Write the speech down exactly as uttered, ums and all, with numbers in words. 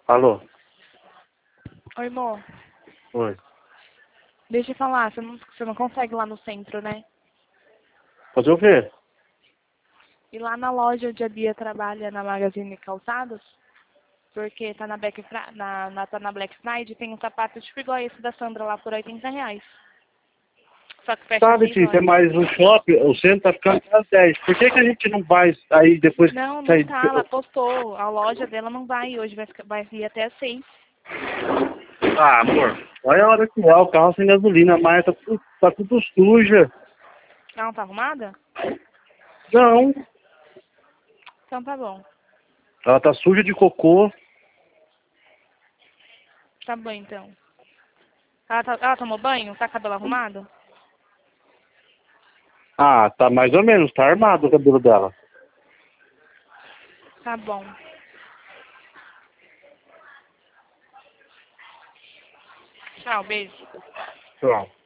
Alô? Oi, amor. Oi. Deixa eu falar, você não, você não consegue ir lá no centro, né? Fazer o quê? Ir lá na loja onde a Bia trabalha, na Magazine Calçados, porque tá na, Black, Fra- na, na, tá na Black Friday, tem um sapato tipo igual esse da Sandra lá por oitenta reais. Só que fecha Sabe, seis Tita, é horas. mais um shopping, o centro tá ficando às dez. Por que que a gente não vai aí depois que Não, não sair? tá, ela postou. A loja dela não vai hoje, vai, ficar, vai ir até às seis. Ah, amor, olha a hora que é, o carro sem gasolina, a maia tá tudo, tá tudo suja. Ela não tá arrumada? Não, Então tá bom. ela tá suja de cocô. Tá bom, então. Ela, tá, ela tomou banho? Tá com o cabelo arrumado? Ah, tá mais ou menos, tá armado o cabelo dela. Tá bom. Tchau, beijo. Pronto.